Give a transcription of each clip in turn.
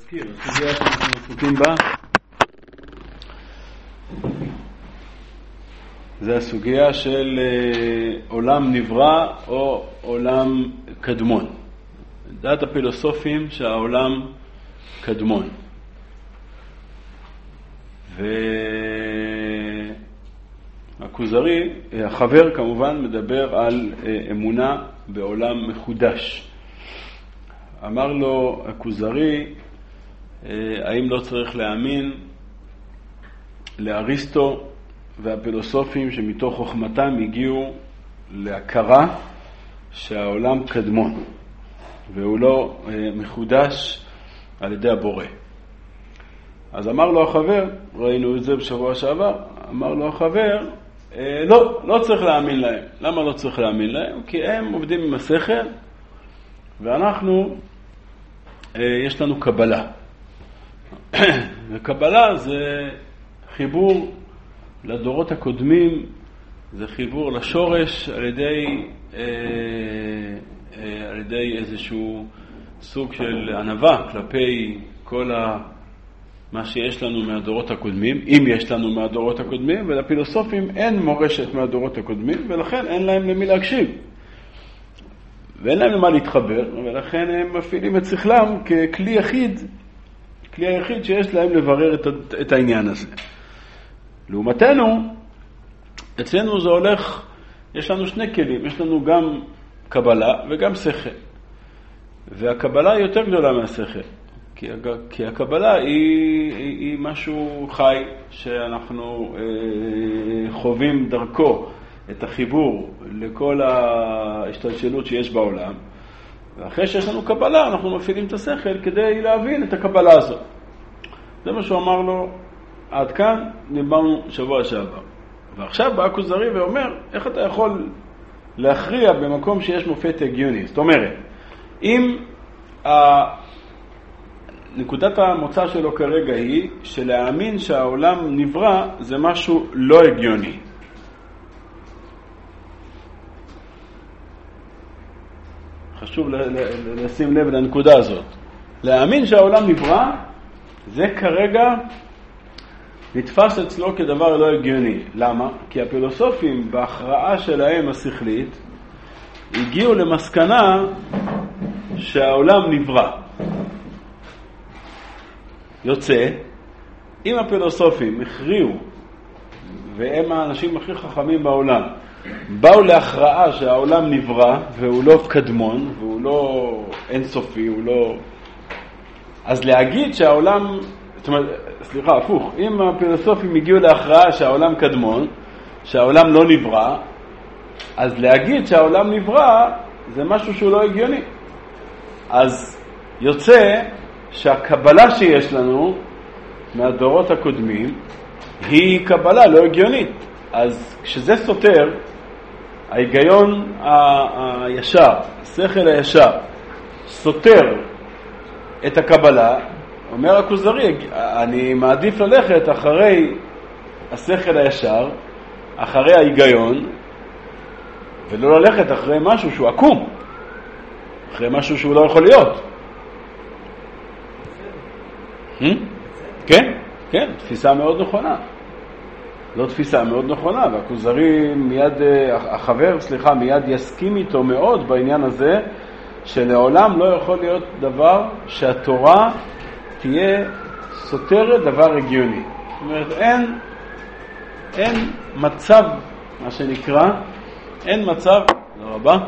להזכיר, הסוגיה שאנחנו עסוקים בה זה הסוגיה של עולם נברא או עולם קדמון. דעת הפילוסופים שהעולם קדמון. והכוזרי, החבר כמובן, מדבר על אמונה בעולם מחודש. אמר לו הכוזרי, האם לא צריך להאמין לאריסטו והפילוסופים שמתוך חוכמתם הגיעו להכרה שהעולם קדמון והוא לא מחודש על ידי הבורא. אז אמר לו החבר, ראינו את זה בשבוע שעבר, אמר לו החבר, לא צריך להאמין להם. למה לא צריך להאמין להם? כי הם עובדים עם השכל ואנחנו, יש לנו קבלה. וקבלה זה חיבור לדורות הקודמים, זה חיבור לשורש על ידי איזשהו סוג של ענווה כלפי כל מה שיש לנו מהדורות הקודמים, אם יש לנו מהדורות הקודמים, ולפילוסופים אין מורשת מהדורות הקודמים, ולכן אין להם למי להקשיב. ואין להם למה להתחבר, ולכן הם מפעילים את שכלם ככלי יחיד, כלי היחיד שיש להם לברר את העניין הזה. לעומתנו, אצלנו זה הולך, יש לנו שני כלים, יש לנו גם קבלה וגם שכל. והקבלה היא יותר גדולה מהשכל, כי הקבלה היא משהו חי שאנחנו חווים דרכו את החיבור לכל ההשתלשלות שיש בעולם. ואחרי שיש לנו קבלה, אנחנו מפעילים את השכל כדי להבין את הקבלה הזאת. זה מה שהוא אמר לו, עד כאן דיברנו שבוע שעבר. ועכשיו בא הכוזרי ואומר, איך אתה יכול להכריע במקום שיש מופת הגיוני? זאת אומרת, אם נקודת המוצא שלו כרגע היא שלהאמין שהעולם נברא זה משהו לא הגיוני. חשוב לשים לב לנקודה הזאת. להאמין שהעולם נברא זה כרגע נתפס אצלו כדבר לא הגיוני. למה? כי הפילוסופים בהכרעה שלהם השכלית הגיעו למסקנה שהעולם נברא. יוצא, אם הפילוסופים הכריעו, והם האנשים הכי חכמים בעולם, באו להכרעה שהעולם נברא והוא לא קדמון והוא לא אינסופי, הוא לא... אז להגיד שהעולם, זאת אומרת, סליחה, הפוך, אם הפילוסופים הגיעו להכרעה שהעולם קדמון, שהעולם לא נברא, אז להגיד שהעולם נברא זה משהו שהוא לא הגיוני. אז יוצא שהקבלה שיש לנו מהדורות הקודמים היא קבלה לא הגיונית. אז כשזה סותר, ההיגיון הישר, השכל הישר, סותר את הקבלה, אומר הכוזרי, אני מעדיף ללכת אחרי השכל הישר, אחרי ההיגיון, ולא ללכת אחרי משהו שהוא עקום, אחרי משהו שהוא לא יכול להיות. כן, כן, תפיסה מאוד נכונה. זו תפיסה מאוד נכונה, והכוזרי מיד, מיד יסכים איתו מאוד בעניין הזה, שלעולם לא יכול להיות דבר שהתורה תהיה סותרת דבר הגיוני. זאת אומרת, אין מצב, מה שנקרא, אין מצב, תודה רבה,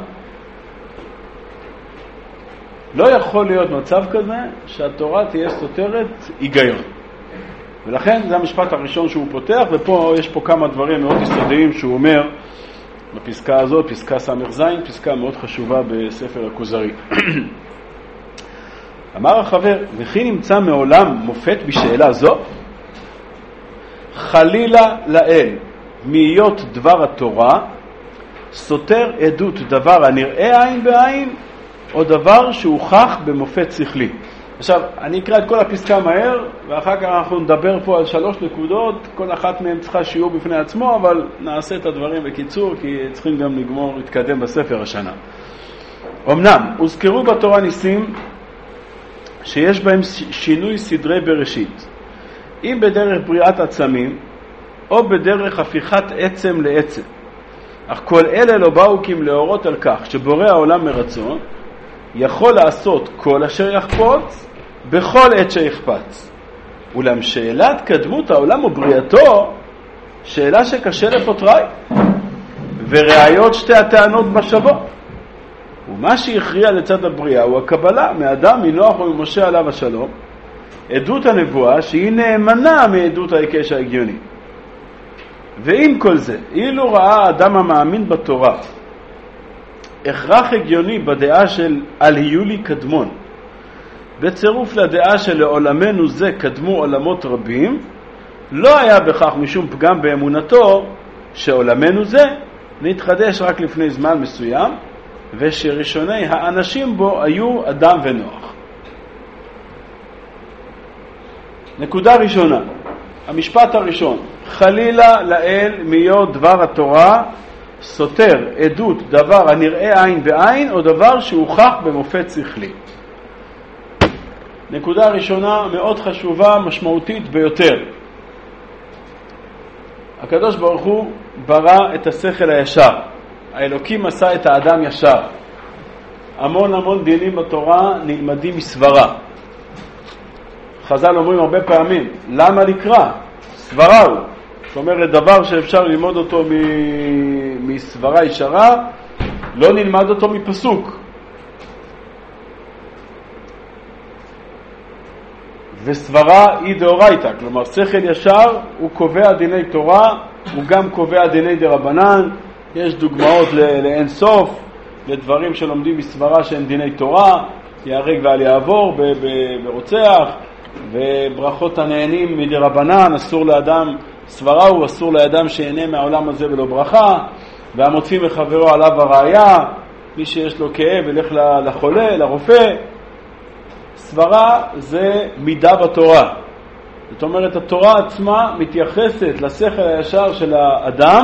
לא יכול להיות מצב כזה שהתורה תהיה סותרת היגיון. ולכן זה המשפט הראשון שהוא פותח, ופה יש פה כמה דברים מאוד יסודיים שהוא אומר בפסקה הזאת, פסקה ס"ז, פסקה מאוד חשובה בספר הכוזרי. אמר החבר, וכי נמצא מעולם מופת בשאלה זו? חלילה לאל, מהיות דבר התורה, סותר עדות דבר הנראה עין בעין, או דבר שהוכח במופת שכלי. עכשיו, אני אקרא את כל הפסקה מהר, ואחר כך אנחנו נדבר פה על 3 נקודות, כל אחת מהן צריכה שיעור בפני עצמו, אבל נעשה את הדברים בקיצור, כי צריכים גם להתקדם בספר השנה. אמנם, הוזכרו בתורה ניסים שיש בהם שינוי סדרי בראשית, אם בדרך בריאת עצמים או בדרך הפיכת עצם לעצם. אך כל אלה לא באו כי אם להורות על כך שבורא העולם מרצון יכול לעשות כל אשר יחפוץ בכל עת שיחפץ. אולם שאלת קדמות העולם ובריאתו שאלה שקשה לפותרי, וראיות שתי הטענות בשבוע. ומה שהכריע לצד הבריאה הוא הקבלה מאדם, מנוח וממשה עליו השלום, עדות הנבואה שהיא נאמנה מעדות ההיקש ההגיוני. ועם כל זה, אילו ראה האדם המאמין בתורה הכרח הגיוני בדעה של על היולי קדמון, בצירוף לדעה של לעולמנו זה קדמו עולמות רבים, לא היה בכך משום פגם באמונתו שעולמנו זה נתחדש רק לפני זמן מסוים, ושראשוני האנשים בו היו אדם ונוח. נקודה ראשונה, המשפט הראשון, חלילה לאל מיות דבר התורה סותר עדות דבר הנראה עין בעין או דבר שהוכח במופת שכלי. נקודה ראשונה מאוד חשובה, משמעותית ביותר. הקדוש ברוך הוא ברא את השכל הישר. האלוקים עשה את האדם ישר. המון דינים בתורה נלמדים מסברה. חז"ל אומרים הרבה פעמים, למה לקרוא? סברה הוא. זאת אומרת, דבר שאפשר ללמוד אותו מסברה ישרה, לא נלמד אותו מפסוק. וסברה היא דאורייתא, כלומר שכל ישר הוא קובע דיני תורה, הוא גם קובע דיני דרבנן. יש דוגמאות לאין סוף לדברים שלומדים מסברה שהם דיני תורה, יהרג ואל יעבור ברוצח, וברכות הנהנים מדרבנן, אסור לאדם, סברה הוא אסור לאדם שיהנה מהעולם הזה ולא ברכה, והמוציא מחברו עליו הראיה, מי שיש לו כאב ילך לחולה, לרופא. סברה זה מידה בתורה. זאת אומרת, התורה עצמה מתייחסת לשכל הישר של האדם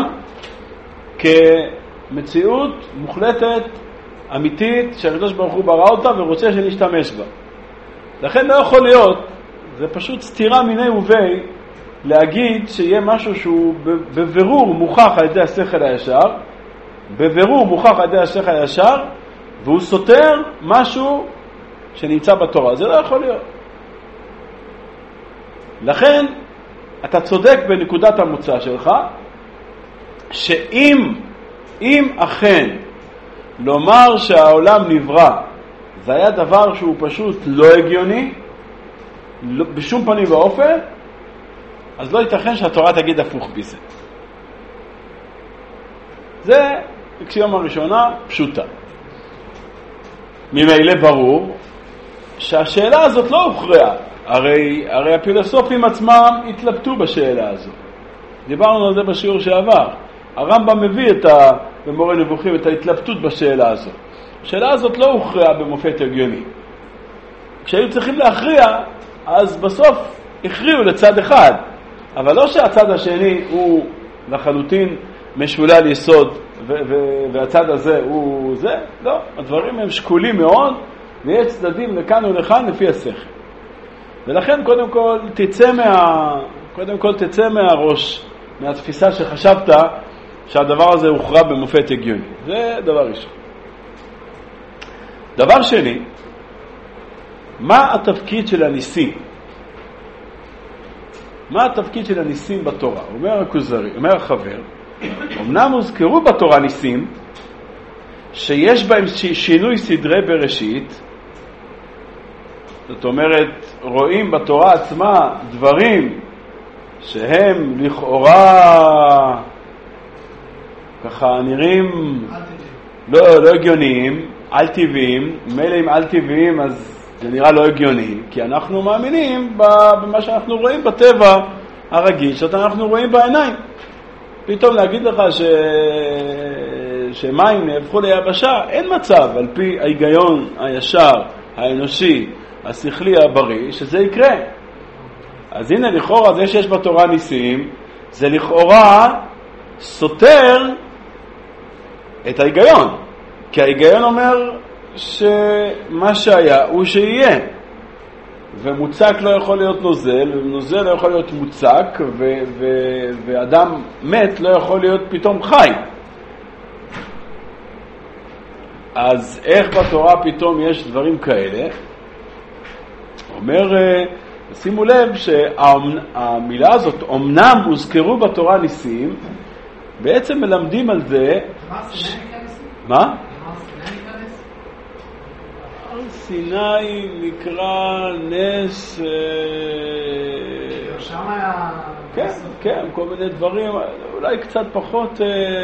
כמציאות מוחלטת, אמיתית, שהקדוש ברוך הוא ברא אותה ורוצה שנשתמש בה. לכן לא יכול להיות, זה פשוט סתירה מיני ובי, להגיד שיהיה משהו שהוא בבירור מוכח על ידי השכל הישר, בבירור מוכח על ידי השכל הישר, והוא סותר משהו שנמצא בתורה. זה לא יכול להיות. לכן אתה צודק בנקודת המוצא שלך, שאם אכן לומר שהעולם נברא זה היה דבר שהוא פשוט לא הגיוני, בשום פנים ואופן, אז לא ייתכן שהתורה תגיד הפוך בזה. זה אקסיומה ראשונה פשוטה. ממילא ברור שהשאלה הזאת לא הוכרעה. הרי הפילוסופים עצמם התלבטו בשאלה הזאת. דיברנו על זה בשיעור שעבר. הרמב"ם מביא במורה נבוכים את ההתלבטות בשאלה הזאת. השאלה הזאת לא הוכרעה במופת הגיוני. כשהיו צריכים להכריע, אז בסוף הכריעו לצד אחד. אבל לא שהצד השני הוא לחלוטין משולל יסוד, והצד הזה הוא זה. לא, הדברים הם שקולים מאוד, ויש צדדים לכאן ולכאן לפי השכל. ולכן קודם כל תצא מהראש, מהתפיסה שחשבת שהדבר הזה הוכרע במופת הגיוני. זה דבר ראשון. דבר שני, מה התפקיד של הניסים? מה התפקיד של הניסים בתורה? אומר הכוזרי, אומר החבר, אמנם הוזכרו בתורה ניסים שיש בהם שינוי סדרי בראשית, זאת אומרת, רואים בתורה עצמה דברים שהם לכאורה ככה נראים לא הגיוניים, על טבעיים. מילא אם על טבעיים אז זה נראה לא הגיוני, כי אנחנו מאמינים במה שאנחנו רואים בטבע הרגיל, שאנחנו רואים בעיניים. פתאום להגיד לך שמים נהפכו ליבשה, אין מצב על פי ההיגיון הישר, האנושי, השכלי הבריא, שזה יקרה. אז הנה לכאורה זה שיש בתורה ניסים, זה לכאורה סותר את ההיגיון. כי ההיגיון אומר שמה שהיה הוא שיהיה. ומוצק לא יכול להיות נוזל, ונוזל לא יכול להיות מוצק, ואדם מת לא יכול להיות פתאום חי. אז איך בתורה פתאום יש דברים כאלה? אומר, שימו לב שהמילה הזאת, אמנם הוזכרו בתורה ניסים, בעצם מלמדים על זה... מה? סיני נקרא נס... כן, כן, כל מיני דברים, אולי קצת פחות...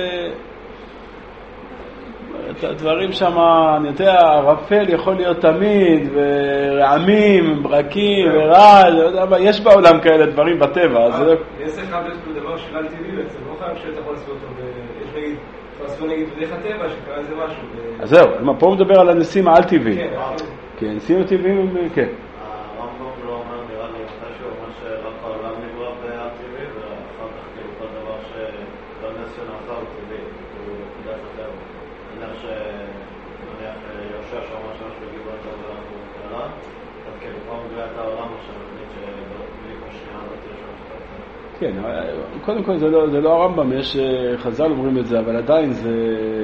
את הדברים שם, אני יודע, הרפל יכול להיות תמיד, ורעמים, ברקים, ורעל, יש בעולם כאלה דברים בטבע. נס אחד יש פה דבר של על טבעי בעצם, לא חייב שאתה יכול לעשות אותו, יש נגיד, תעשו נגיד בדרך הטבע שקרה איזה משהו. אז זהו, פה הוא מדבר על הנסים העל-טבעיים. כן, נסים הטבעיים, כן. הרמב"ם לא אומר, נראה לי משהו, אומר שרק העולם נברא בעל-טבעי, ואחר כך כאילו כל דבר שהנס שנעשה הוא טבעי, הוא נקודת הטבע. נניח יהושע שאומר שמשהו גיבור את העולם הוא קרה, אז כאילו פעם בריאת העולם עכשיו נגיד שבלי כמו שנייה הזאת יש משהו. כן, קודם כל זה לא הרמב"ם, יש חז"ל אומרים את זה, אבל עדיין זה...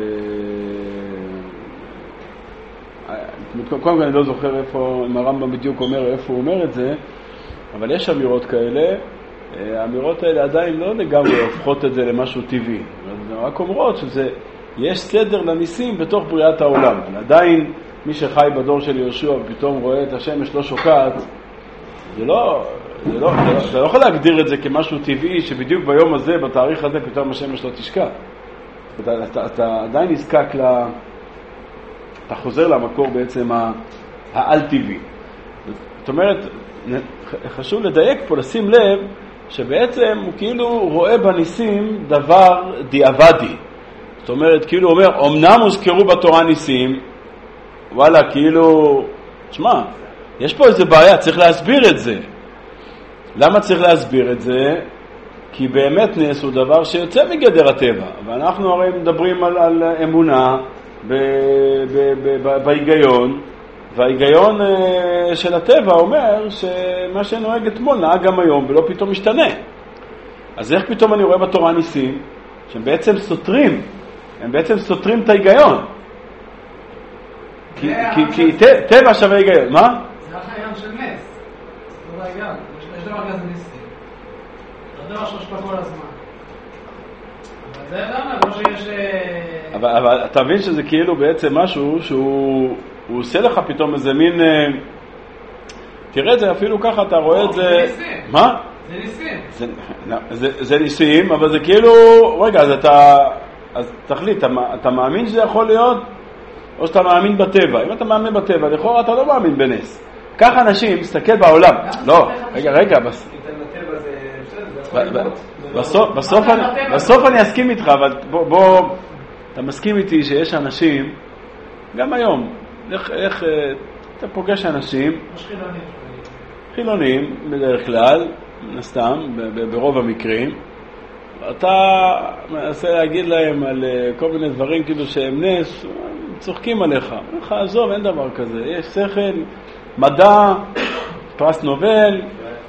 קודם כל אני לא זוכר אם הרמב"ם בדיוק אומר איפה הוא אומר את זה, אבל יש אמירות כאלה, האמירות האלה עדיין לא לגמרי הופכות את זה למשהו טבעי, רק אומרות שזה... יש סדר לניסים בתוך בריאת העולם. עדיין מי שחי בדור של יהושע ופתאום רואה את השמש לא שוקעת, זה לא יכול להגדיר את זה כמשהו טבעי שבדיוק ביום הזה, בתאריך הזה, פתאום השמש לא תשקע. אתה עדיין נזקק אתה חוזר למקור בעצם העל-טבעי. זאת אומרת, חשוב לדייק פה, לשים לב, שבעצם הוא כאילו רואה בניסים דבר דיעבדי. זאת אומרת, כאילו הוא אומר, אמנם הוזכרו בתורה ניסים, וואלה, כאילו, תשמע, יש פה איזה בעיה, צריך להסביר את זה. למה צריך להסביר את זה? כי באמת נס הוא דבר שיוצא מגדר הטבע, ואנחנו הרי מדברים על אמונה בהיגיון, וההיגיון של הטבע אומר שמה שנוהג אתמול נהג גם היום ולא פתאום משתנה. אז איך פתאום אני רואה בתורה ניסים שהם בעצם סותרים, הם בעצם סותרים את ההיגיון? כי טבע שווה היגיון. מה? זה ההיגיון של נס, זה לא ההיגיון, יש דבר כזה ניסים, זה דבר שיש פה כל הזמן. אבל זה למה, כמו שיש... אבל אתה מבין שזה כאילו בעצם משהו שהוא עושה לך פתאום איזה מין... תראה את זה אפילו ככה, אתה רואה את זה... זה ניסים. מה? זה ניסים. זה ניסים, אבל זה כאילו... רגע, אז תחליט, אתה מאמין שזה יכול להיות? או שאתה מאמין בטבע? אם אתה מאמין בטבע, לכאורה אתה לא מאמין בנס. ככה אנשים, תסתכל בעולם. לא, רגע, בסוף אני אסכים איתך, אבל בוא, אתה מסכים איתי שיש אנשים, גם היום, איך אתה פוגש אנשים, חילונים בדרך כלל, סתם, ברוב המקרים, אתה מנסה להגיד להם על כל מיני דברים כאילו שהם נס, צוחקים עליך, לך עזוב, אין דבר כזה, יש שכל, מדע, פרס נובל,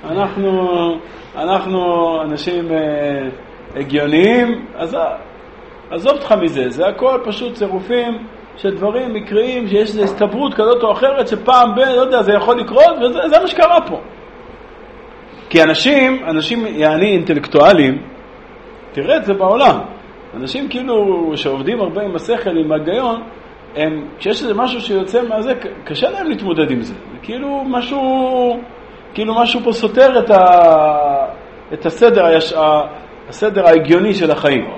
אנחנו אנשים הגיוניים, אז עזוב אותך מזה, זה הכל פשוט צירופים של דברים מקריים, שיש איזו הסתברות כזאת או אחרת שפעם בין, לא יודע, זה יכול לקרות, וזה מה שקרה פה. כי אנשים יעני אינטלקטואלים, תראה את זה בעולם, אנשים כאילו שעובדים הרבה עם השכל, עם ההיגיון, כשיש איזה משהו שיוצא מהזה, קשה להם להתמודד עם זה. כאילו משהו פה סותר את הסדר ההגיוני של החיים.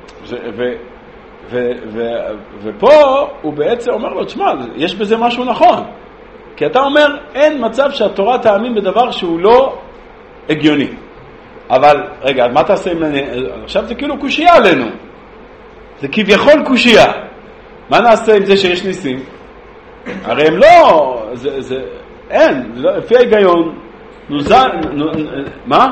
ופה הוא בעצם אומר לו, תשמע, יש בזה משהו נכון. כי אתה אומר, אין מצב שהתורה תאמין בדבר שהוא לא הגיוני. אבל, רגע, מה תעשה עם... עכשיו זה כאילו קושייה עלינו. זה כביכול קושייה. מה נעשה עם זה שיש ניסים? הרי הם לא... אין, לפי ההיגיון, מה?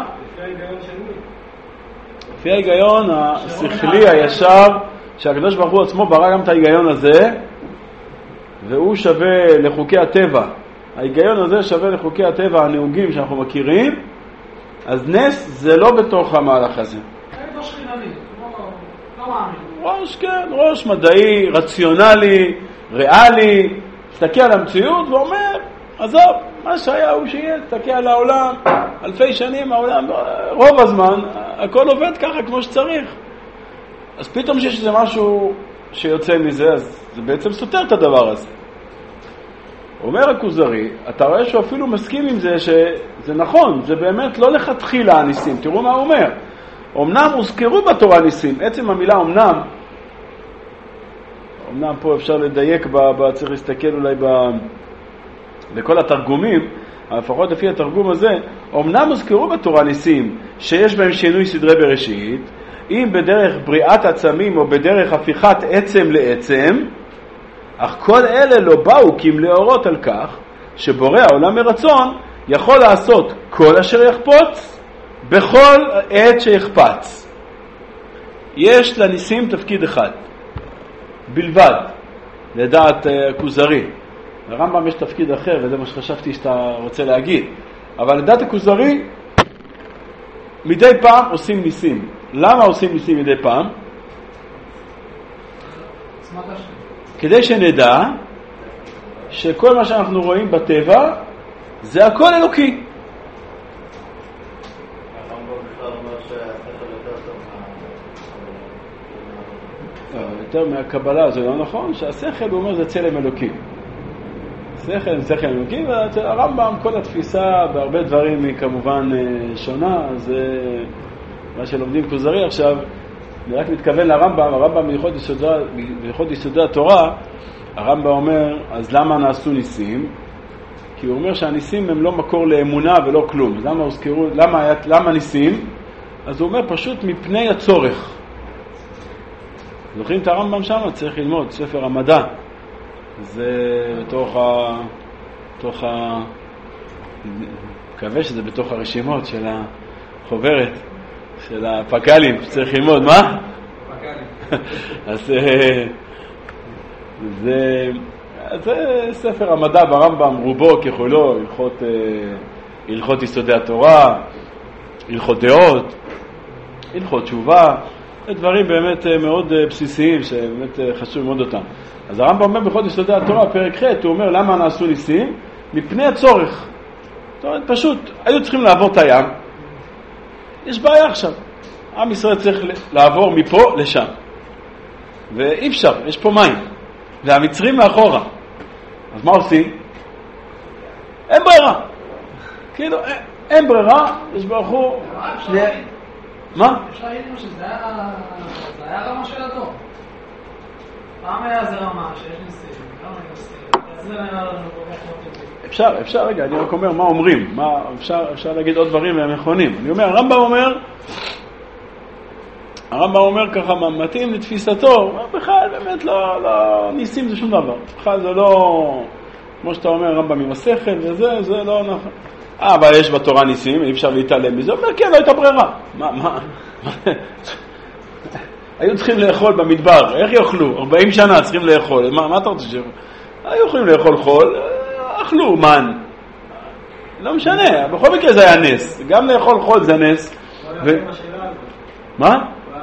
לפי ההיגיון השכלי הישר, שהקדוש ברוך הוא עצמו ברא גם את ההיגיון הזה, והוא שווה לחוקי הטבע ההיגיון הזה שווה לחוקי הטבע הנהוגים שאנחנו מכירים, אז נס זה לא בתוך המהלך הזה. ראש חינני, לא מאמין. ראש, כן, ראש מדעי, רציונלי, ריאלי, מסתכל על המציאות ואומר, עזוב, מה שהיה הוא שיהיה, תסתכל על העולם, אלפי שנים העולם, רוב הזמן, הכל עובד ככה כמו שצריך. אז פתאום שיש איזה משהו שיוצא מזה, אז זה בעצם סותר את הדבר הזה. אומר הכוזרי, אתה רואה שהוא אפילו מסכים עם זה שזה נכון, זה באמת לא לכתחילה הניסים. תראו מה הוא אומר. אמנם הוזכרו בתורה ניסים, עצם המילה אמנם פה אפשר לדייק, צריך להסתכל אולי בכל התרגומים, אבל לפחות לפי התרגום הזה, אמנם הוזכרו בתורה ניסים שיש בהם שינוי סדרי בראשית, אם בדרך בריאת עצמים או בדרך הפיכת עצם לעצם, אך כל אלה לא באו כי אם להורות על כך שבורא העולם מרצון יכול לעשות כל אשר יחפוץ בכל עת שיחפץ. יש לניסים תפקיד אחד בלבד, לדעת הכוזרי. לרמב"ם יש תפקיד אחר, וזה מה שחשבתי שאתה רוצה להגיד. אבל לדעת הכוזרי, מדי פעם עושים ניסים. למה עושים ניסים מדי פעם? כדי שנדע שכל מה שאנחנו רואים בטבע זה הכל אלוקי. יותר מהקבלה זה לא נכון, שהשכל הוא אומר זה צלם אלוקי. שכל זה שכל אלוקי, והרמב"ם כל התפיסה בהרבה דברים היא כמובן שונה, זה מה שלומדים כוזרי עכשיו. אני רק מתכוון לרמב"ם, הרמב"ם בהלכות יסודי התורה, הרמב"ם אומר, אז למה נעשו ניסים? כי הוא אומר שהניסים הם לא מקור לאמונה ולא כלום. למה ניסים? אז הוא אומר פשוט מפני הצורך. זוכרים את הרמב"ם שם? צריך ללמוד, ספר המדע. זה מקווה שזה בתוך הרשימות של החוברת. של הפקלים שצריך ללמוד, מה? אז זה ספר המדע ברמב"ם, רובו ככולו, הלכות יסודי התורה, הלכות דעות, הלכות תשובה, דברים באמת מאוד בסיסיים שבאמת חשוב ללמוד אותם. אז הרמב"ם אומר בהלכות יסודי התורה, פרק ח', הוא אומר למה נעשו ניסים? מפני הצורך. זאת אומרת, פשוט היו צריכים לעבור את הים, יש בעיה עכשיו. עם ישראל צריך לעבור מפה לשם. ואי אפשר, יש פה מים. והמצרים מאחורה. אז מה עושים? אין ברירה. כאילו, אין ברירה, יש ברחו... מה? יש ראינו שזה היה רמה של הדור. פעם היה זה רמה שיש ניסים, לא ניסים. אז זה נראה לנו כל כך לא טבעי. אפשר, רגע, אני רק אומר מה אומרים. אפשר להגיד עוד דברים והם נכונים. אני אומר, הרמב"ם אומר ככה, מתאים לתפיסתו, בכלל באמת לא ניסים זה שום דבר. בכלל זה לא, כמו שאתה אומר, הרמב"ם עם השכל וזה, זה לא נכון. אבל יש בתורה ניסים, אי אפשר להתעלם מזה. הוא אומר, כן, לא הייתה ברירה. מה? היו צריכים לאכול במדבר, איך יאכלו? 40 שנה צריכים לאכול. מה אתה רוצה שיאכלו? היו יכולים לאכול חול, אכלו מן. לא משנה, בכל מקרה זה היה נס. גם לאכול חול זה נס. מה?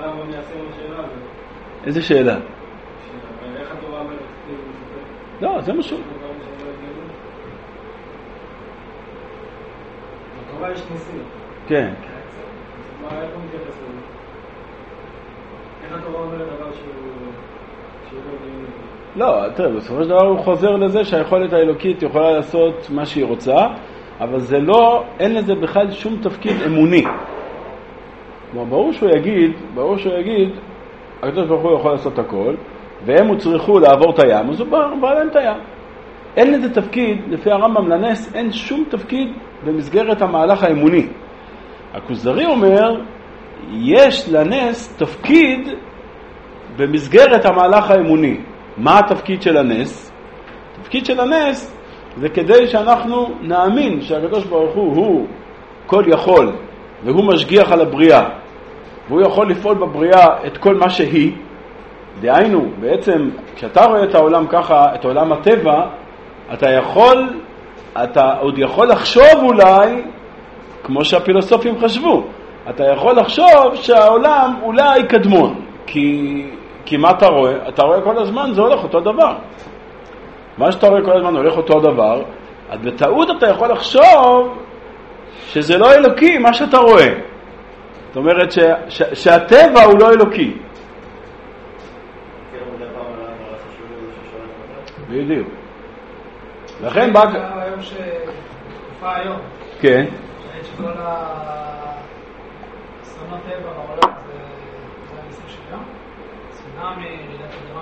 איזה שאלה? איך התורה אומרת? לא, זה משהו. בתורה יש ניסים. כן. מה, איך הוא מתייחס לזה? איך התורה אומרת דבר שהוא לא דיוני? לא, תראה, בסופו של דבר הוא חוזר לזה שהיכולת האלוקית יכולה לעשות מה שהיא רוצה, אבל זה לא, אין לזה בכלל שום תפקיד אמוני. ברור שהוא יגיד, הקדוש ברוך הוא יכול לעשות הכל, והם הוצרכו לעבור את הים, אז הוא בא להם את הים. אין לזה תפקיד, לפי הרמב"ם לנס, אין שום תפקיד במסגרת המהלך האמוני. הכוזרי אומר, יש לנס תפקיד במסגרת המהלך האמוני. מה התפקיד של הנס? התפקיד של הנס זה כדי שאנחנו נאמין שהקדוש ברוך הוא כל יכול, והוא משגיח על הבריאה, והוא יכול לפעול בבריאה את כל מה שהיא. דהיינו, בעצם, כשאתה רואה את העולם ככה, את עולם הטבע, אתה יכול אתה עוד יכול לחשוב אולי, כמו שהפילוסופים חשבו, אתה יכול לחשוב שהעולם אולי קדמון, כי מה אתה רואה? אתה רואה כל הזמן זה הולך אותו דבר. מה שאתה רואה כל הזמן הולך אותו דבר, אז בטעות אתה יכול לחשוב שזה לא אלוקי מה שאתה רואה. זאת אומרת שהטבע הוא לא אלוקי. בדיוק. לכן בא... היום שתקופה היום. כן. שכל האסונות טבע בעולם זה הניסים של ים? צונאמי, רעידת אדמה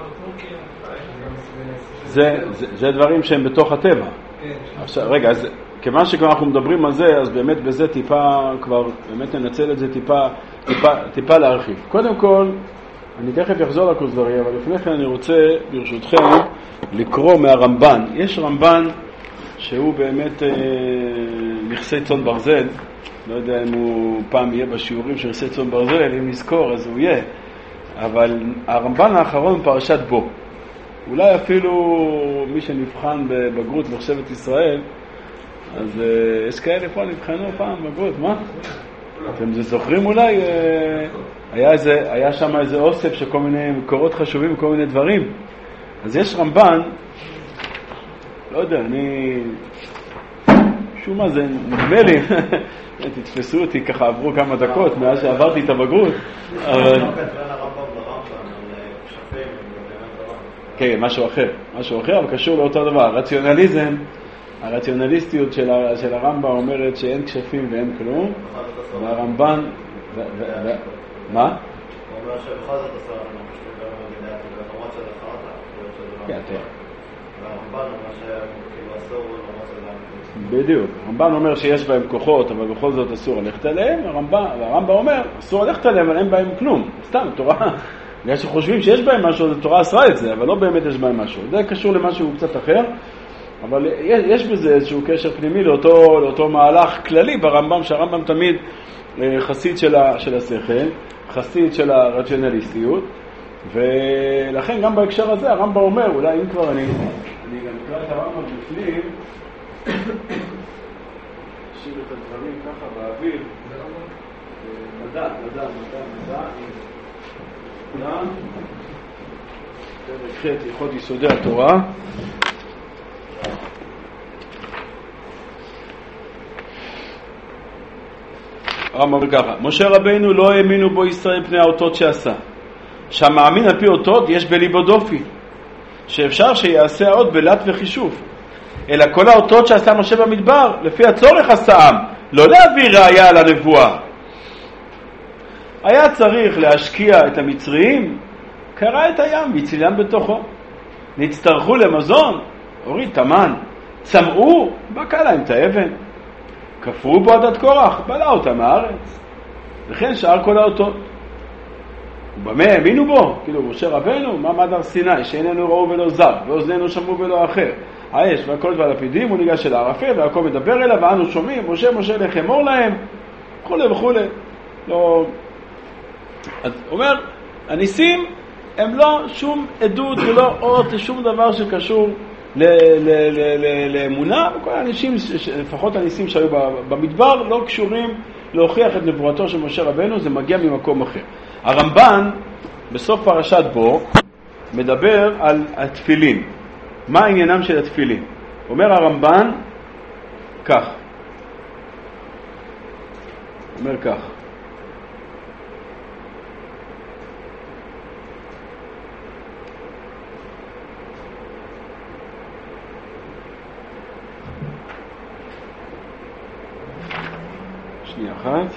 בטורקיה. זה דברים שהם בתוך הטבע. עכשיו, רגע, אז כיוון שכבר אנחנו מדברים על זה, אז באמת בזה טיפה, כבר באמת ננצל את זה טיפה להרחיב. קודם כל, אני תכף אחזור לכוזרי, אבל לפני כן אני רוצה, ברשותכם, לקרוא מהרמב"ן. יש רמב"ן שהוא באמת נכסי צאן ברזל, לא יודע אם הוא פעם יהיה בשיעורים של נכסי צאן ברזל, אם נזכור אז הוא יהיה, אבל הרמב"ן האחרון פרשת בו. אולי אפילו מי שנבחן בבגרות מחשבת ישראל, אז יש כאלה פה נבחנו פעם בגרות, מה? אתם זוכרים אולי? היה שם איזה אוסף של כל מיני מקורות חשובים וכל מיני דברים. אז יש רמב"ן, לא יודע, שום מה זה, נדמה לי, תתפסו אותי, ככה עברו כמה דקות מאז שעברתי את הבגרות, אבל... כן, משהו אחר, אבל קשור לאותו דבר. הרציונליסטיות של הרמב"ם אומרת שאין כשפים ואין כלום, והרמב"ן... מה? הוא אומר שבכל זאת עושה לנו חושבים גם במדינה, למרות שזה חרטה. כן, כן. והרמב"ן אומר שכאילו אסור למרות שזה... בדיוק. הרמב"ן אומר שיש בהם כוחות, אבל בכל זאת אסור ללכת עליהם, והרמב"ם אומר, אסור ללכת עליהם, אבל אין בהם כלום. סתם, תורה... בגלל שחושבים שיש בהם משהו, התורה אסרה את זה, אבל לא באמת יש בהם משהו. זה קשור למשהו קצת אחר, אבל יש בזה איזשהו קשר פנימי לאותו מהלך כללי ברמב"ם, שהרמב"ם תמיד חסיד של השכל, חסיד של הרציונליסטיות, ולכן גם בהקשר הזה הרמב"ם אומר, אולי אם כבר אני גם אקרא את הרמב"ם בפנים, נשאיר את הדברים ככה באוויר, מדע. פרק ח' הלכות יסודי התורה. הרמב"ם ככה, משה רבינו לא האמינו בו ישראל פני האותות שעשה. שהמאמין על פי אותות יש בליבו דופי, שאפשר שיעשה האות בלט וחישוב. אלא כל האותות שעשה משה במדבר, לפי הצורך עשאם, לא להביא ראיה על הנבואה. היה צריך להשקיע את המצריים, קרא את הים והצילם בתוכו. נצטרכו למזון, הוריד תמן. צמאו, בקע להם את האבן. כפרו בו עדת קורח, בלע אותם מהארץ. וכן שאר כל האותות. ובמה האמינו בו? כאילו משה רבנו, מעמד הר סיני, שאיננו ראו ולא זב, ואוזנינו שמעו ולא אחר. האש והכל והלפידים, הוא ניגש אל הערפל, והכל מדבר אליו, ואנו שומעים, משה לך אמור להם, וכו'. לא... אז אומר, הניסים הם לא שום עדות ולא אות לשום דבר שקשור לאמונה, וכל האנשים, לפחות הניסים שהיו במדבר, לא קשורים להוכיח את נבואתו של משה רבנו, זה מגיע ממקום אחר. הרמב"ן, בסוף פרשת בו, מדבר על התפילין. מה העניינם של התפילין? אומר הרמב"ן כך. אומר כך. שנייה אחת.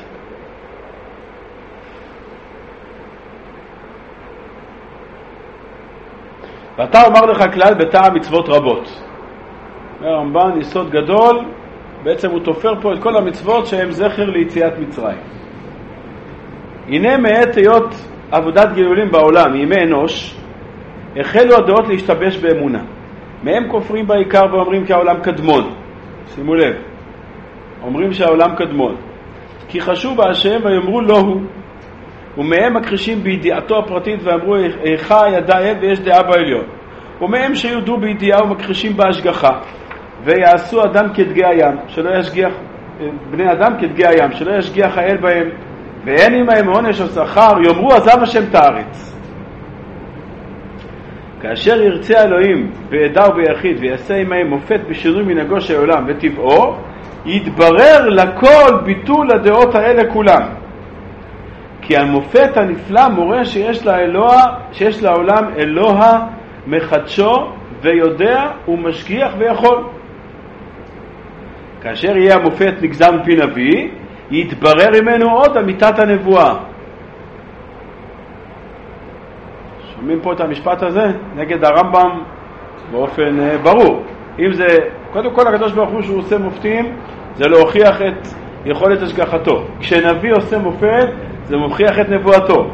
ואתה אומר לך כלל בטעם מצוות רבות. הרמב"ן יסוד גדול, בעצם הוא תופר פה את כל המצוות שהם זכר ליציאת מצרים. הנה מעת היות עבודת גאולים בעולם, מימי אנוש, החלו הדעות להשתבש באמונה. מהם כופרים בעיקר ואומרים כי העולם קדמון. שימו לב, אומרים שהעולם קדמון. כי חשוב בהשם ויאמרו לא הוא. ומהם מכחישים בידיעתו הפרטית ואמרו איכה ידע ויש דעה בעליון. ומהם שיודו בידיעה ומכחישים בהשגחה. ויעשו אדם כדגי הים, שלא ישגיח, בני אדם כדגי הים, שלא ישגיח האל בהם, ואין עמהם עונש או שכר, יאמרו עזב השם את הארץ. כאשר ירצה אלוהים בעדה וביחיד ויעשה עמהם מופת בשינוי מנהגו של העולם וטבעו, יתברר לכל ביטול הדעות האלה כולם. כי המופת הנפלא מורה שיש לעולם אלוה מחדשו ויודע ומשגיח ויכול. כאשר יהיה המופת נגזר מפי נביא, יתברר ממנו עוד אמיתת הנבואה. שומעים פה את המשפט הזה נגד הרמב"ם באופן ברור. אם זה, קודם כל הקדוש ברוך הוא שהוא עושה מופתים, זה להוכיח את יכולת השגחתו. כשנביא עושה מופת, זה מוכיח את נבואתו.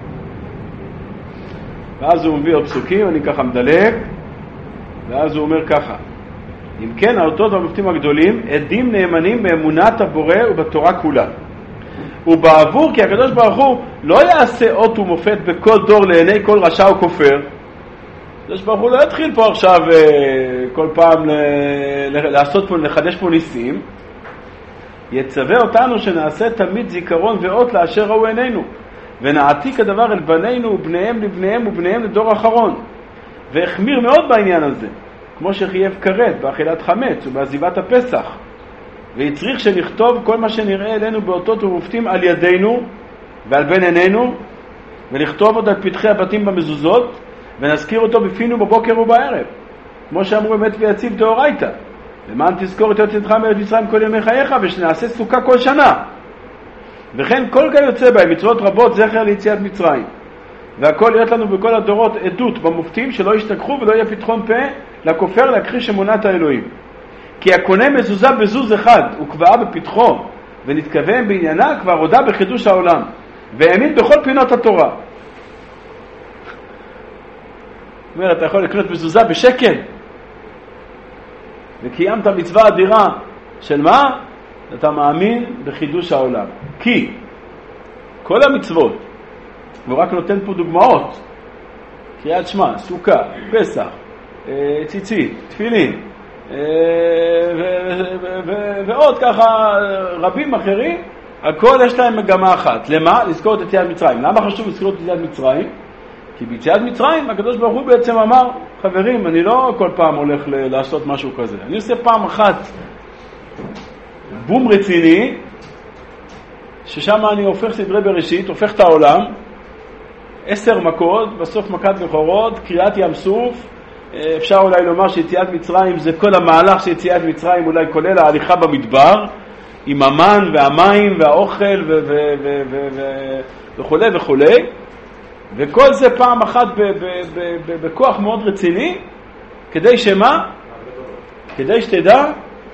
ואז הוא מביא עוד פסוקים, אני ככה מדלג, ואז הוא אומר ככה: אם כן, האותות והמופתים הגדולים עדים נאמנים באמונת הבורא ובתורה כולה. ובעבור כי הקדוש ברוך הוא לא יעשה אות ומופת בכל דור לעיני כל רשע וכופר. הקדוש ברוך הוא לא יתחיל פה עכשיו כל פעם לעשות פה, לחדש פה ניסים. יצווה אותנו שנעשה תמיד זיכרון ואות לאשר ראו עינינו, ונעתיק הדבר אל בנינו ובניהם לבניהם ובניהם לדור אחרון. והחמיר מאוד בעניין הזה, כמו שחייב כרת באכילת חמץ ובעזיבת הפסח, ויצריך שנכתוב כל מה שנראה אלינו באותות ומופתים על ידינו ועל בין עינינו, ולכתוב עוד על פתחי הבתים במזוזות, ונזכיר אותו בפינו בבוקר ובערב, כמו שאמרו אמת ויציב דאורייתא, למען תזכור את יוצאתך מארץ מצרים כל ימי חייך, ושנעשה סוכה כל שנה. וכן כל גיא יוצא בהם מצוות רבות זכר ליציאת מצרים. והכל להיות לנו בכל הדורות עדות במופתים, שלא ישתכחו ולא יהיה פתחון פה לכופר להכחיש אמונת האלוהים. כי הקונה מזוזה בזוז אחד וקבעה בפתחו ונתכוון בעניינה, כבר הודה בחידוש העולם והאמין בכל פינות התורה. זאת אומרת, אתה יכול לקנות מזוזה בשקל וקיימת מצווה אדירה של מה? אתה מאמין בחידוש העולם. כי כל המצוות, והוא רק נותן פה דוגמאות, קריאת שמע, סוכה, פסח, ציצית, תפילין, ועוד ככה רבים אחרים, הכל יש להם מגמה אחת. למה? לזכור את יציאת מצרים. למה חשוב לזכור את יציאת מצרים? כי ביציאת מצרים הקדוש ברוך הוא בעצם אמר, חברים, אני לא כל פעם הולך לעשות משהו כזה, אני עושה פעם אחת בום רציני, ששם אני הופך סדרי בראשית, הופך את העולם, 10 מכות, בסוף מכת בכורות, קריאת ים סוף. אפשר אולי לומר שיציאת מצרים זה כל המהלך שיציאת מצרים, אולי כולל ההליכה במדבר עם המן והמים והאוכל וכו' וכו', וכל זה פעם אחת בכוח מאוד רציני, כדי שמה? כדי שתדע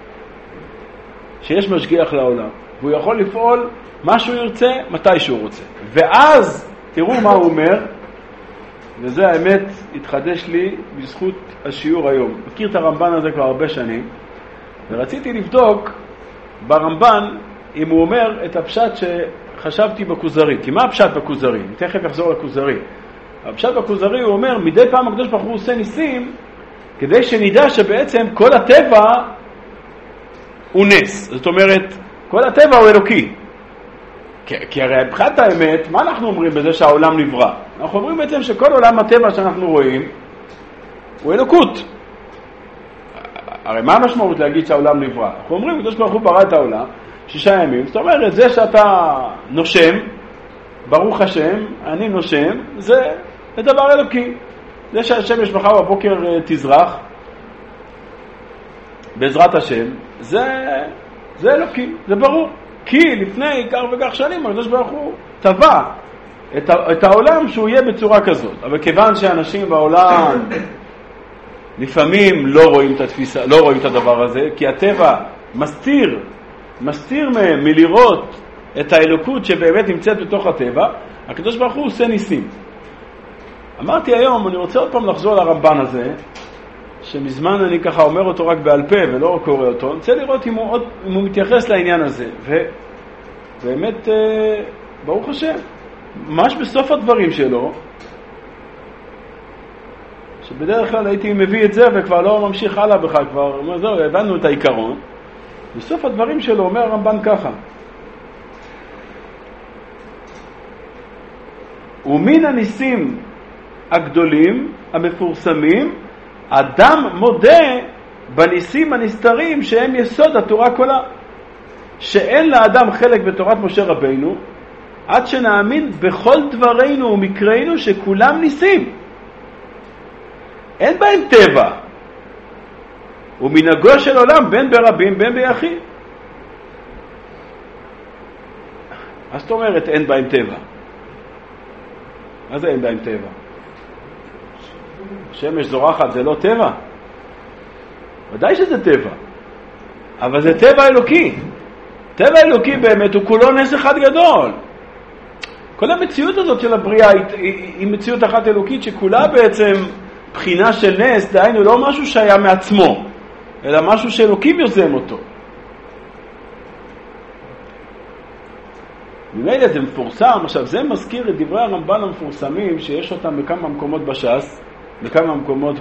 שיש משגיח לעולם, והוא יכול לפעול מה שהוא ירצה, מתי שהוא רוצה. ואז תראו מה הוא אומר, וזה האמת התחדש לי בזכות השיעור היום. מכיר את הרמב"ן הזה כבר הרבה שנים, ורציתי לבדוק ברמב"ן אם הוא אומר את הפשט שחשבתי בכוזרי. כי מה הפשט בכוזרי? אני תכף אחזור לכוזרי. הפשט בכוזרי הוא אומר, מדי פעם הקדוש ברוך הוא עושה ניסים, כדי שנדע שבעצם כל הטבע הוא נס. זאת אומרת, כל הטבע הוא אלוקי. כי הרי מבחינת האמת, מה אנחנו אומרים בזה שהעולם נברא? אנחנו אומרים בעצם שכל עולם הטבע שאנחנו רואים הוא אלוקות. הרי מה המשמעות להגיד שהעולם נברא? אנחנו אומרים, הקדוש ברוך הוא ברא את העולם 6 ימים. זאת אומרת, זה שאתה נושם, ברוך השם, אני נושם, זה דבר אלוקי. זה שהשמש מחר בבוקר תזרח, בעזרת השם, זה אלוקי, זה ברור. כי לפני כך וכך שנים הקדוש ברוך הוא טבע את העולם שהוא יהיה בצורה כזאת. אבל כיוון שאנשים בעולם לפעמים לא רואים את התפיסה, לא רואים את הדבר הזה, כי הטבע מסתיר מהם מלראות את האלוקות שבאמת נמצאת בתוך הטבע, הקדוש ברוך הוא עושה ניסים. אמרתי היום, אני רוצה עוד פעם לחזור לרמב"ן הזה, שמזמן אני ככה אומר אותו רק בעל פה ולא קורא אותו. אני רוצה לראות אם הוא מתייחס לעניין הזה. ובאמת, ברוך השם, ממש בסוף הדברים שלו, שבדרך כלל הייתי מביא את זה וכבר לא ממשיך הלאה בכלל, כבר אומר זהו, הבנו את העיקרון. בסוף הדברים שלו אומר הרמב"ן ככה, ומן הניסים הגדולים המפורסמים אדם מודה בניסים הנסתרים שהם יסוד התורה כולה, שאין לאדם חלק בתורת משה רבינו עד שנאמין בכל דברינו ומקראינו שכולם ניסים, אין בהם טבע, ומנהגו של עולם בין ברבים בין ביחיד. אז זאת אומרת אין בהם טבע. מה זה אין בהם טבע? שמש זורחת זה לא טבע? ודאי שזה טבע, אבל זה טבע אלוקי. טבע אלוקי באמת הוא כולו נס אחד גדול. כל המציאות הזאת של הבריאה היא מציאות אחת אלוקית שכולה בעצם בחינה של נס, דהיינו לא משהו שהיה מעצמו, אלא משהו שאלוקים יוזם אותו. ממילא זה מפורסם. עכשיו זה מזכיר את דברי הרמב"ן המפורסמים שיש אותם בכמה מקומות בש"ס, בכמה מקומות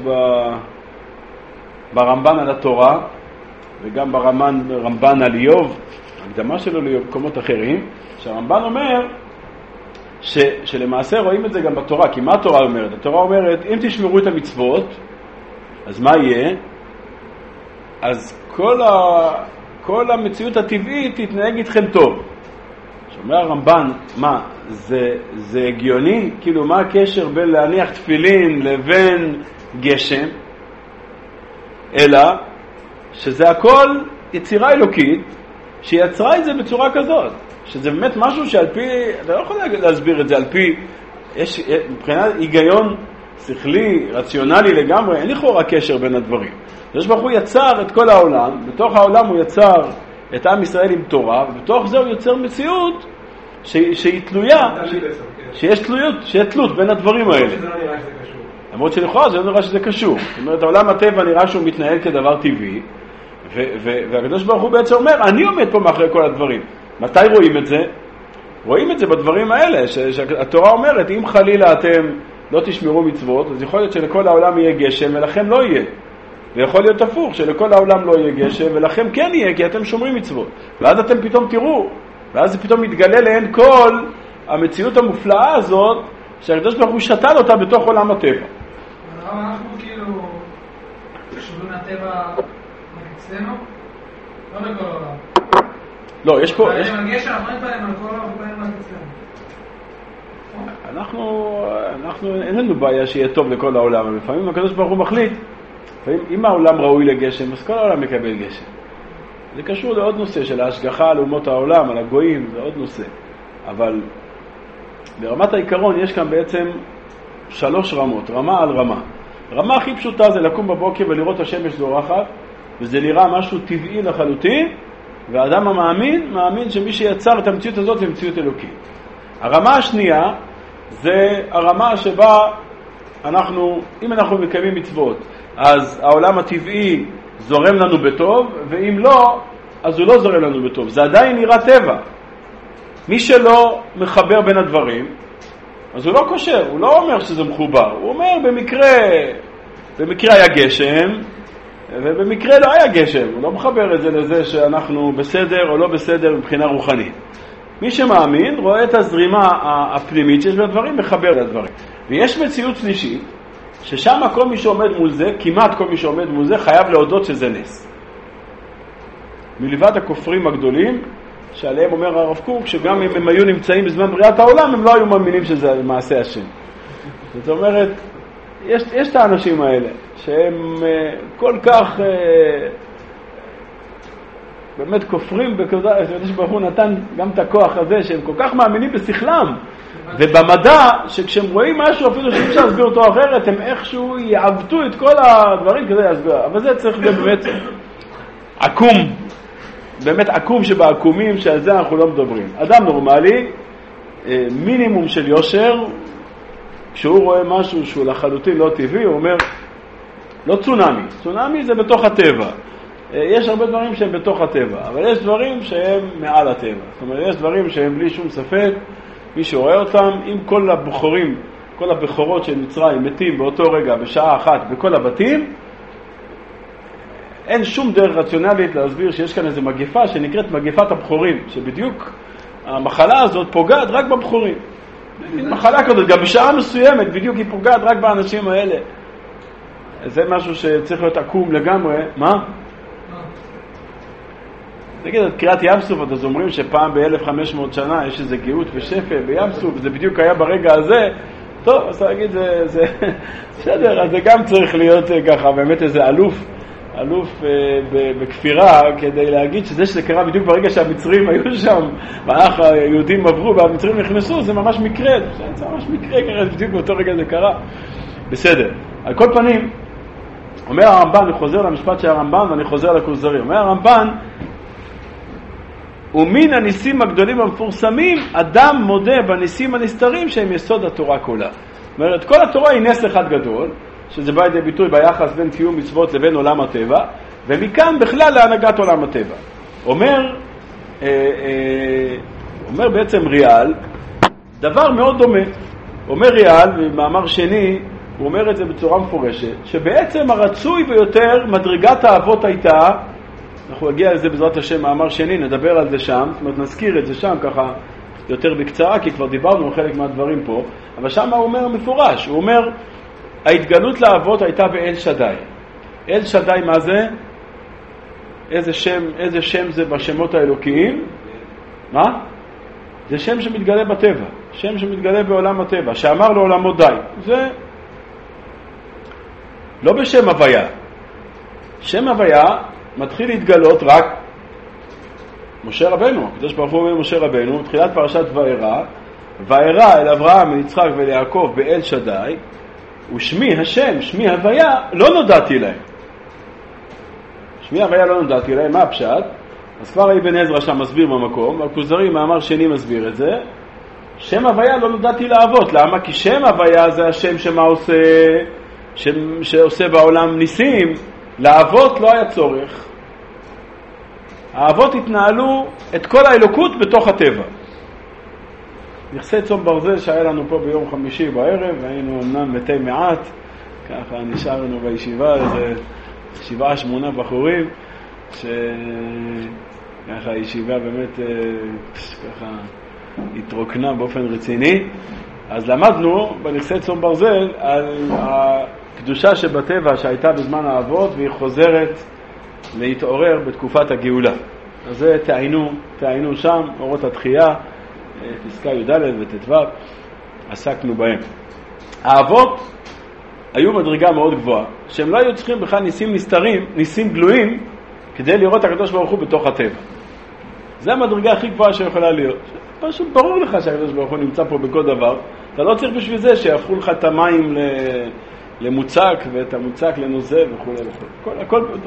ברמב"ן על התורה, וגם ברמב"ן על איוב, הקדמה שלו למקומות אחרים, שהרמב"ן אומר שלמעשה רואים את זה גם בתורה. כי מה התורה אומרת? התורה אומרת אם תשמרו את המצוות, אז מה יהיה? אז כל המציאות הטבעית תתנהג איתכם טוב. שאומר הרמב"ן, מה, זה הגיוני? כאילו מה הקשר בין להניח תפילין לבין גשם? אלא שזה הכל יצירה אלוקית שיצרה את זה בצורה כזאת, שזה באמת משהו שעל פי, אתה לא יכול להסביר את זה על פי, מבחינת היגיון שכלי, רציונלי לגמרי, אין לכאורה קשר בין הדברים. יש ברוך הוא יצר את כל העולם, בתוך העולם הוא יצר את עם ישראל עם תורה, ובתוך זה הוא יוצר מציאות שהיא תלויה, שיש תלות בין הדברים האלה. למרות שלכאורה זה לא נראה שזה קשור. זאת אומרת, העולם הטבע נראה שהוא מתנהל כדבר טבעי, והקדוש ברוך הוא בעצם אומר, אני עומד פה מאחורי כל הדברים. מתי רואים את זה? רואים את זה בדברים האלה, שהתורה אומרת, אם חלילה אתם לא תשמרו מצוות, אז יכול להיות שלכל העולם יהיה גשם ולכם לא יהיה. ויכול להיות הפוך, שלכל העולם לא יהיה גשם ולכם כן יהיה, כי אתם שומרים מצוות. ואז אתם פתאום תראו, ואז זה פתאום מתגלה לעין כל המציאות המופלאה הזאת, שהקדוש ברוך הוא שתל אותה בתוך עולם הטבע. אבל אנחנו כאילו שומרים הטבע אצלנו? לא בכל העולם. לא, יש פה... אבל הם הגשם, אנחנו נתפעלים על כל העולם, אנחנו אצלנו. אין לנו בעיה שיהיה טוב לכל העולם, אבל לפעמים הקדוש ברוך הוא מחליט, אם העולם ראוי לגשם, אז כל העולם מקבל גשם. זה קשור לעוד נושא של ההשגחה על אומות העולם, על הגויים, זה עוד נושא. אבל ברמת העיקרון יש כאן בעצם 3 רמות, רמה על רמה. רמה הכי פשוטה זה לקום בבוקר ולראות השמש זורחת, וזה נראה משהו טבעי לחלוטין, והאדם המאמין, מאמין שמי שיצר את המציאות הזאת זה מציאות אלוקית. הרמה השנייה זה הרמה שבה אם אנחנו מקיימים מצוות, אז העולם הטבעי זורם לנו בטוב, ואם לא, אז הוא לא זורם לנו בטוב. זה עדיין נראה טבע. מי שלא מחבר בין הדברים, אז הוא לא קושר, הוא לא אומר שזה מחובר. הוא אומר במקרה היה גשם, ובמקרה לא היה גשם. הוא לא מחבר את זה לזה שאנחנו בסדר או לא בסדר מבחינה רוחנית. מי שמאמין רואה את הזרימה הפנימית שיש בדברים, מחבר לדברים. ויש מציאות שלישית, ששם כל מי שעומד מול זה, כמעט כל מי שעומד מול זה, חייב להודות שזה נס. מלבד הכופרים הגדולים, שעליהם אומר הרב קוק, שגם אם הם היו נמצאים בזמן בריאת העולם, הם לא היו מאמינים שזה מעשה השם. זאת אומרת, יש את האנשים האלה, שהם כל כך באמת כופרים ברוך הוא נתן גם את הכוח הזה, שהם כל כך מאמינים בשכלם, ובמדע, שכשהם רואים משהו אפילו שאי אפשר להסביר אותו אחרת, הם איכשהו יעבטו את כל הדברים כדי להסביר. אבל זה צריך להיות באמת עקום, באמת עקום שבעקומים, שעל זה אנחנו לא מדברים. אדם נורמלי, מינימום של יושר, כשהוא רואה משהו שהוא לחלוטין לא טבעי, הוא אומר, לא צונאמי. צונאמי זה בתוך הטבע. יש הרבה דברים שהם בתוך הטבע, אבל יש דברים שהם מעל הטבע. זאת אומרת, יש דברים שהם בלי שום ספק, מי שרואה אותם, אם כל הבחורים, כל הבכורות של מצרים מתים באותו רגע, בשעה אחת, בכל הבתים, אין שום דרך רציונלית להסביר שיש כאן איזו מגפה שנקראת מגפת הבכורים, שבדיוק המחלה הזאת פוגעת רק בבכורים. מחלה כזאת, גם בשעה מסוימת, בדיוק היא פוגעת רק באנשים האלה. זה משהו שצריך להיות עקום לגמרי. מה? נגיד, את קריאת ים סוף, אז אומרים שפעם ב-1500 שנה יש איזה גאות ושפל בים סוף, וזה בדיוק היה ברגע הזה. טוב, אז להגיד, זה בסדר, אז זה גם צריך להיות ככה, באמת איזה אלוף בכפירה, כדי להגיד שזה קרה בדיוק ברגע שהמצרים היו שם, ואח היהודים עברו והמצרים נכנסו, זה ממש מקרה, זה ממש מקרה, ככה בדיוק באותו רגע זה קרה. בסדר. על כל פנים, אומר הרמב"ן, אני חוזר למשפט של הרמב"ן ואני חוזר לכוזרי, אומר הרמב"ן, ומן הניסים הגדולים המפורסמים, אדם מודה בניסים הנסתרים שהם יסוד התורה כולה. זאת אומרת, כל התורה היא נס אחד גדול, שזה בא לידי ביטוי ביחס בין קיום מצוות לבין עולם הטבע, ומכאן בכלל להנהגת עולם הטבע. אומר בעצם ריאל, דבר מאוד דומה. אומר ריאל, במאמר שני, הוא אומר את זה בצורה מפורשת, שבעצם הרצוי ביותר מדרגת האבות הייתה, אנחנו נגיע לזה בעזרת השם מאמר שני, נדבר על זה שם, זאת אומרת נזכיר את זה שם ככה יותר בקצרה, כי כבר דיברנו על חלק מהדברים פה, אבל שם הוא אומר מפורש, הוא אומר, ההתגלות לאבות הייתה באל שדי. אל שדי מה זה? איזה שם זה בשמות האלוקיים? מה? זה שם שמתגלה בטבע, שם שמתגלה בעולם הטבע, שאמר לעולמו די. זה לא בשם הוויה. שם הוויה מתחיל להתגלות רק משה רבנו. הקדוש ברוך הוא אומר משה רבנו, תחילת פרשת וארא, וארא אל אברהם, אל יצחק ואל יעקב באל שדי, ושמי השם, שמי הוויה, לא נודעתי להם. שמי הוויה לא נודעתי להם, מה הפשט? אז כבר אבן עזרא שם מסביר במקום, והכוזרי מאמר שני מסביר את זה. שם הוויה לא נודעתי לאבות. למה? כי שם הוויה זה השם שמה עושה, שעושה בעולם ניסים. לאבות לא היה צורך. האבות התנהלו את כל האלוקות בתוך הטבע. נכסי צום ברזל שהיה לנו פה ביום חמישי בערב, היינו אמנם מתי מעט, ככה נשארנו בישיבה, איזה 7-8 בחורים, שככה הישיבה באמת ככה התרוקנה באופן רציני. אז למדנו בנכסי צום ברזל על הקדושה שבטבע שהייתה בזמן האבות, והיא חוזרת להתעורר בתקופת הגאולה. אז זה תעיינו שם, אורות התחייה, פסקה י"ד וט"ו, עסקנו בהם. האבות היו מדרגה מאוד גבוהה, שהם לא היו צריכים בכלל ניסים נסתרים, ניסים גלויים, כדי לראות הקדוש ברוך הוא בתוך הטבע. זה המדרגה הכי גבוהה שיכולה להיות. פשוט ברור לך שהקדוש ברוך הוא נמצא פה בכל דבר, אתה לא צריך בשביל זה שיהפכו לך את המים למוצק ואת המוצק לנוזל וכו' וכו'. הכל פה.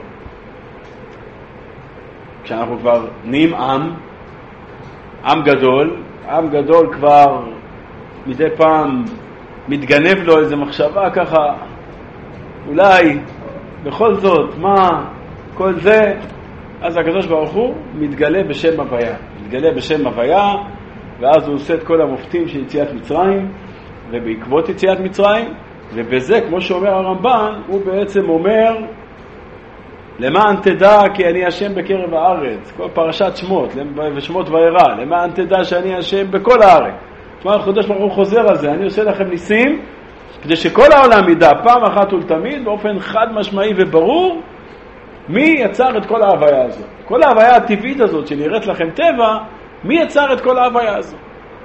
כשאנחנו כבר נהיים עם גדול כבר מדי פעם מתגנב לו איזו מחשבה ככה, אולי בכל זאת, מה כל זה, אז הקדוש ברוך הוא מתגלה בשם הוויה, ואז הוא עושה את כל המופתים של יציאת מצרים, ובעקבות יציאת מצרים, ובזה, כמו שאומר הרמב"ן, הוא בעצם אומר, למען תדע כי אני השם בקרב הארץ, כל פרשת שמות, ושמות וארא, למען תדע שאני השם בכל הארץ. זאת אומרת, הקדוש ברוך הוא חוזר על זה, אני עושה לכם ניסים, כדי שכל העולם ידע פעם אחת ולתמיד, באופן חד משמעי וברור, מי יצר את כל ההוויה הזאת. כל ההוויה הטבעית הזאת שנראית לכם טבע, מי יצר את כל ההוויה הזאת?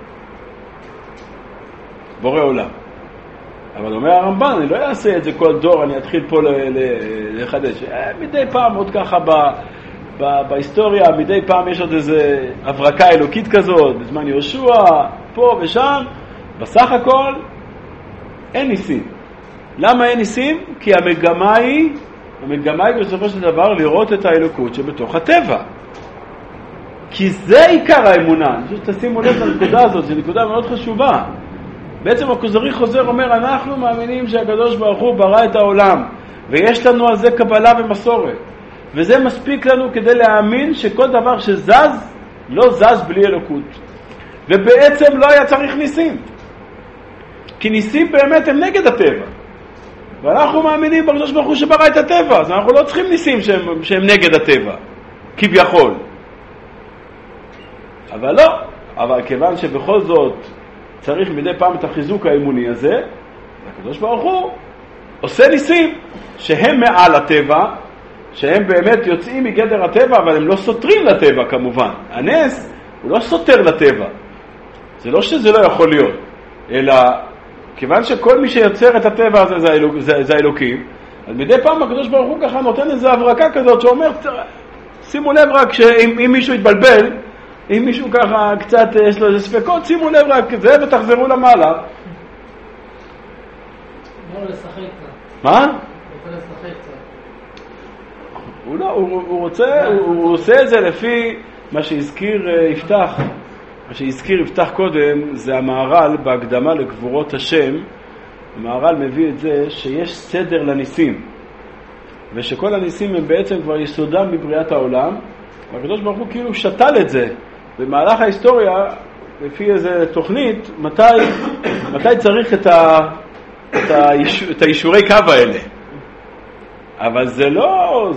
בורא עולם. אבל אומר הרמב"ן, אני לא אעשה את זה כל דור, אני אתחיל פה לחדש. מדי פעם עוד ככה בהיסטוריה, מדי פעם יש עוד איזה הברקה אלוקית כזאת, בזמן יהושע, פה ושם. בסך הכל אין ניסים. למה אין ניסים? כי המגמה היא בסופו של דבר לראות את האלוקות שבתוך הטבע. כי זה עיקר האמונה. אני חושב שתשימו לב לנקודה הזאת, זו נקודה מאוד חשובה. בעצם הכוזרי חוזר אומר, אנחנו מאמינים שהקדוש ברוך הוא ברא את העולם, ויש לנו על זה קבלה ומסורת. וזה מספיק לנו כדי להאמין שכל דבר שזז, לא זז בלי אלוקות. ובעצם לא היה צריך ניסים. כי ניסים באמת הם נגד הטבע. ואנחנו מאמינים בקדוש ברוך הוא שברא את הטבע, אז אנחנו לא צריכים ניסים שהם נגד הטבע, כביכול. אבל לא, אבל כיוון שבכל זאת צריך מדי פעם את החיזוק האמוני הזה, הקדוש ברוך הוא עושה ניסים שהם מעל הטבע, שהם באמת יוצאים מגדר הטבע, אבל הם לא סותרים לטבע כמובן. הנס הוא לא סותר לטבע. זה לא שזה לא יכול להיות, אלא כיוון שכל מי שיוצר את הטבע הזה זה האלוקים, אז מדי פעם הקדוש ברוך הוא ככה נותן איזו הברקה כזאת שאומר, שימו לב רק שאם מישהו יתבלבל, אם מישהו ככה קצת יש לו איזה ספקות, שימו לב רק זה ותחזרו למעלה. לא לשחק קצת. מה? רוצה לשחק קצת. הוא לא, הוא עושה את זה לפי מה שהזכיר יפתח. מה שהזכיר יפתח קודם זה המהר"ל בהקדמה לגבורות השם. המהר"ל מביא את זה שיש סדר לניסים, ושכל הניסים הם בעצם כבר יסודם בבריאת העולם, והקדוש ברוך הוא כאילו שתל את זה במהלך ההיסטוריה לפי איזה תוכנית מתי צריך את האישורי קו האלה. אבל זה לא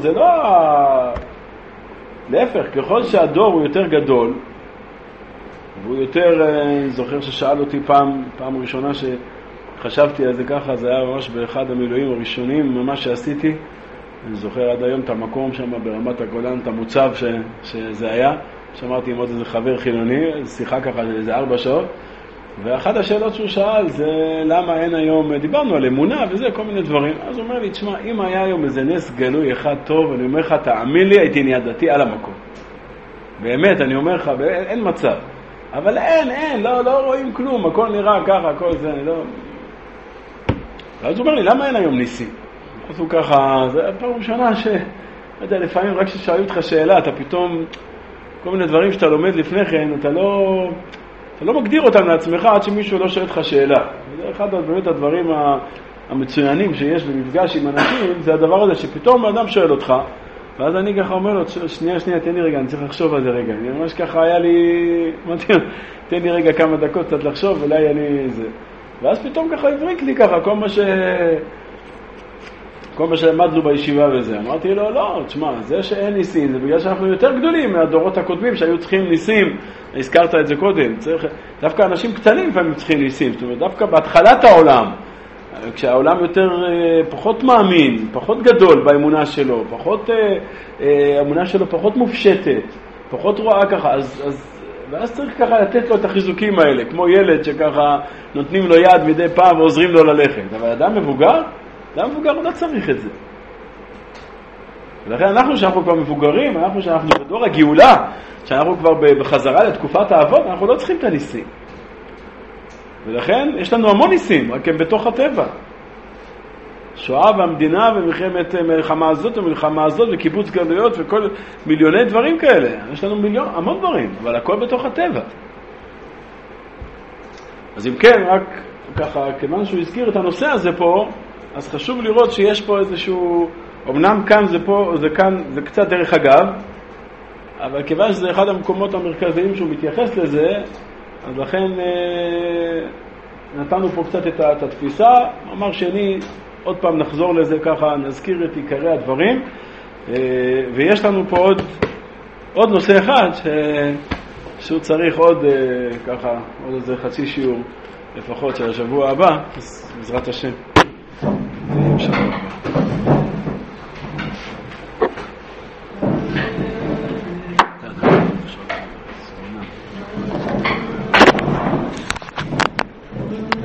להפך, ככל שהדור הוא יותר גדול והוא יותר, זוכר ששאל אותי פעם ראשונה שחשבתי על זה ככה, זה היה ממש באחד המילואים הראשונים ממש שעשיתי, אני זוכר עד היום את המקום שם ברמת הגולן, את המוצב שזה היה, שאמרתי עם עוד איזה חבר חילוני, שיחה ככה איזה 4 שעות, ואחת השאלות שהוא שאל זה למה אין היום, דיברנו על אמונה וזה, כל מיני דברים. אז הוא אומר לי, תשמע, אם היה היום איזה נס גלוי אחד טוב, אני אומר לך, תאמין לי, הייתי נהיה דתי על המקום. באמת, אני אומר לך, אין מצב. אבל אין, לא רואים כלום, הכל נראה ככה, הכל זה, לא... ואז הוא אומר לי, למה אין היום ניסים? אז הוא ככה, זה פעם ראשונה ש... לא יודע, לפעמים רק ששאלו אותך שאלה, אתה פתאום, כל מיני דברים שאתה לומד לפני כן, אתה לא מגדיר אותם לעצמך עד שמישהו לא שואל אותך שאלה. זה אחד באמת הדברים המצוינים שיש במפגש עם אנשים, זה הדבר הזה שפתאום האדם שואל אותך, ואז אני ככה אומר לו, שנייה, תן לי רגע, אני צריך לחשוב על זה רגע. אני ממש ככה היה לי, תן לי רגע כמה דקות קצת לחשוב, אולי אני זה. ואז פתאום ככה הבריק לי ככה, כל מה שלמדנו בישיבה וזה. אמרתי לו, לא, תשמע, זה שאין ניסים, זה בגלל שאנחנו יותר גדולים מהדורות הקודמים שהיו צריכים ניסים. הזכרת את זה קודם. דווקא אנשים קטנים לפעמים צריכים ניסים. זאת אומרת, דווקא בהתחלת העולם, כשהעולם פחות מאמין, פחות גדול באמונה שלו, האמונה שלו פחות מופשטת, פחות רואה ככה, ואז צריך ככה לתת לו את החיזוקים האלה, כמו ילד שככה נותנים לו יד מדי פעם ועוזרים לו ללכת. אבל אדם מבוגר הוא לא צריך את זה. ולכן אנחנו שאנחנו כבר מבוגרים, שאנחנו בדור הגאולה, שאנחנו כבר בחזרה לתקופת האבות, אנחנו לא צריכים את הניסים. ולכן יש לנו המון ניסים, רק הם בתוך הטבע. שואה והמדינה ומלחמת מלחמה הזאת ומלחמה הזאת וקיבוץ גלויות וכל מיליוני דברים כאלה. יש לנו המון דברים, אבל הכל בתוך הטבע. אז אם כן, רק ככה, כיוון שהוא הזכיר את הנושא הזה פה, אז חשוב לראות שיש פה איזשהו, אמנם כאן זה קצת דרך אגב, אבל כיוון שזה אחד המקומות המרכזיים שהוא מתייחס לזה, אז לכן נתנו פה קצת את התפיסה. אמר שני, עוד פעם נחזור לזה ככה, נזכיר את עיקרי הדברים, ויש לנו פה עוד נושא אחד שהוא צריך עוד ככה, עוד איזה חצי שיעור לפחות של השבוע הבא, אז בעזרת השם.